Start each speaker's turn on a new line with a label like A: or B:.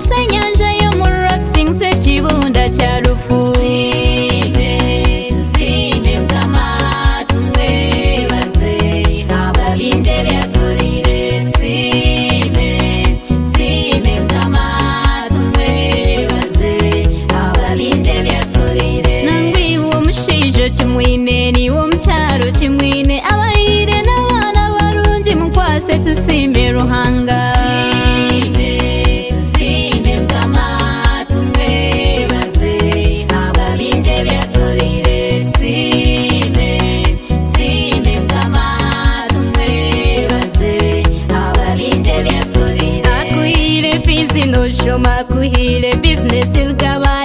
A: senyanja yo mu Roxing se kibunda cya rufu Tusime mukama tumwebaze ababinje byatulire Sime mukama tumwebaze ababinje byatulire Nangwi uwo mushijo kimwine ni wo mucyaro kimwine abahire n'abana barungi mukwase tusime ruhanga Tusime mukama tumwebaze ababinje byatulire Sime mukama tumwebaze ababinje byatulire Akuhire fizi no shoma akuhire business rugaba